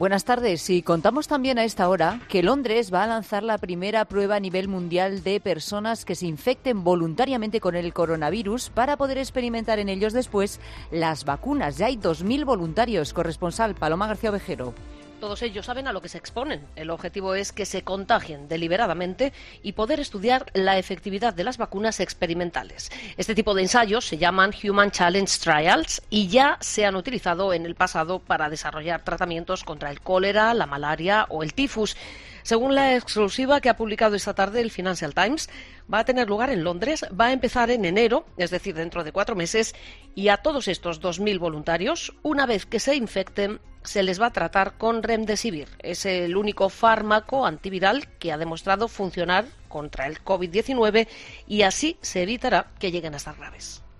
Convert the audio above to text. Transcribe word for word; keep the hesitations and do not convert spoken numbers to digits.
Buenas tardes. Y contamos también a esta hora que Londres va a lanzar la primera prueba a nivel mundial de personas que se infecten voluntariamente con el coronavirus para poder experimentar en ellos después las vacunas. Ya hay dos mil voluntarios. Corresponsal Paloma García Ovejero. Todos ellos saben a lo que se exponen. El objetivo es que se contagien deliberadamente y poder estudiar la efectividad de las vacunas experimentales. Este tipo de ensayos se llaman Human Challenge Trials y ya se han utilizado en el pasado para desarrollar tratamientos contra el cólera, la malaria o el tifus. Según la exclusiva que ha publicado esta tarde el Financial Times, va a tener lugar en Londres, va a empezar en enero, es decir, dentro de cuatro meses, y a todos estos dos mil voluntarios, una vez que se infecten, se les va a tratar con Remdesivir. Es el único fármaco antiviral que ha demostrado funcionar contra el COVID diecinueve y así se evitará que lleguen a estar graves.